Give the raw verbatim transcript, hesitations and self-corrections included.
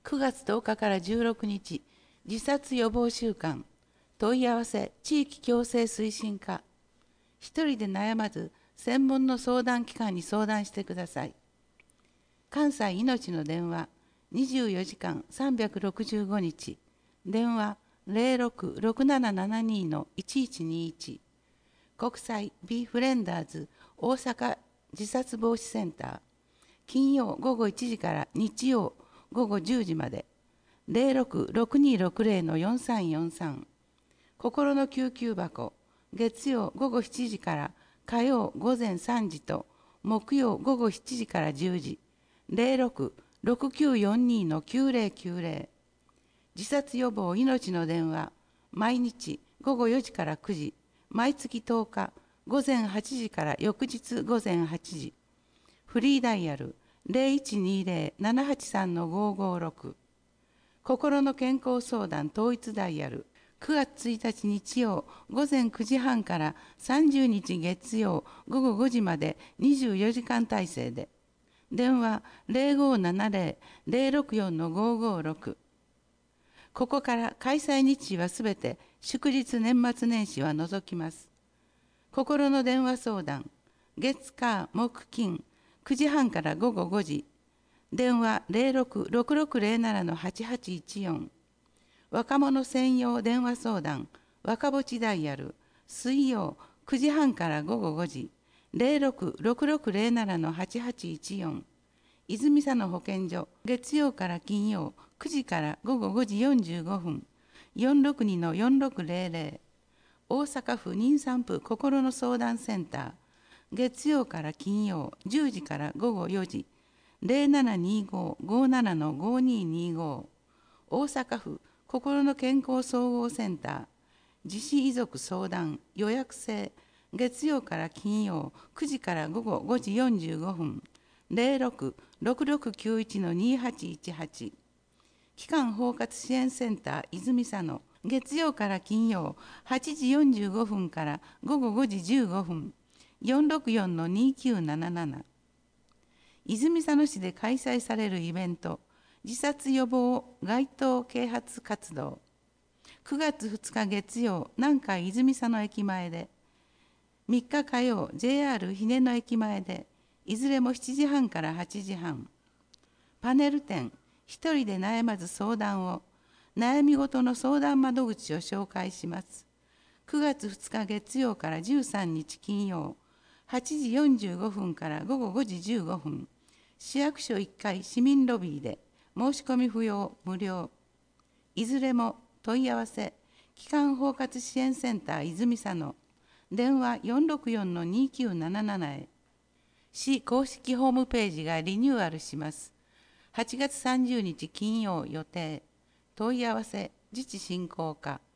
くがつとおかからじゅうろくにち、自殺予防週間、問い合わせ地域共生推進課。一人で悩まず、専門の相談機関に相談してください。関西いのちの電話、にじゅうよじかんさんびゃくろくじゅうごにち、電話 ゼロろく ろくななななに いちいちにいち、国際 B フレンダーズ大阪自殺防止センター、金曜ごごいちじから日曜ごごじゅうじまで、ゼロろく ろくにーろくゼロ よんさんよんさん、心の救急箱、月曜ごごしちじから火曜ごぜんさんじと木曜ごごしちじからじゅうじ、ゼロろく ろくきゅうよんにー きゅうゼロきゅうゼロ、自殺予防命の電話、毎日ごごよじからくじ、毎月とおか、ごぜんはちじから翌日ごぜんはちじ、フリーダイヤル ゼロいちにゼロ ななはちさん ごごろく、心の健康相談統一ダイヤルくがつついたち日曜ごぜんくじはんからさんじゅうにち月曜ごごごじまでにじゅうよじかん体制で、電話 ゼロごななゼロ ゼロろくよん ごごろく。ここから開催日時はすべて祝日年末年始は除きます。心の電話相談、月火木金くじはんからごごごじ、電話 ゼロろく ろくろくゼロなな はちはちいちよん、若者専用電話相談、若ぼちダイヤル、水曜くじはんからごごごじ、ゼロろく ろくろくゼロなな はちはちいちよん、泉佐野保健所、月曜から金曜くじからごごごじよんじゅうごふん、よんろくにのよんろくゼロゼロ、大阪府妊産婦心の相談センター、月曜から金曜じゅうじからごごよじ、ゼロななにご ごななのごににご、大阪府心の健康総合センター、自死遺族相談予約制、月曜から金曜くじからごごごじよんじゅうごふん、ゼロろく ろくろくきゅういちのにはちいちはち、期間包括支援センター泉佐野、月曜から金曜はちじよんじゅうごふんからごごごじじゅうごふん、よんろくよんのにきゅうなななな。泉佐野市で開催されるイベント、自殺予防街頭啓発活動。くがつふつか月曜、南海泉佐野駅前で、みっか火曜、ジェイアール 日根野駅前で、いずれもしちじはんからはちじはん。パネル展、一人で悩まず相談を、悩みごとの相談窓口を紹介します。くがつふつか月曜からじゅうさんにち金曜、はちじよんじゅうごふんからごごごじじゅうごふん、市役所いっかい市民ロビーで、申し込み不要、無料。いずれも問い合わせ、期間包括支援センター泉佐野、電話 よんろくよんのにきゅうなななな へ。市公式ホームページがリニューアルします。はちがつさんじゅうにち金曜予定。問い合わせ、自治振興課。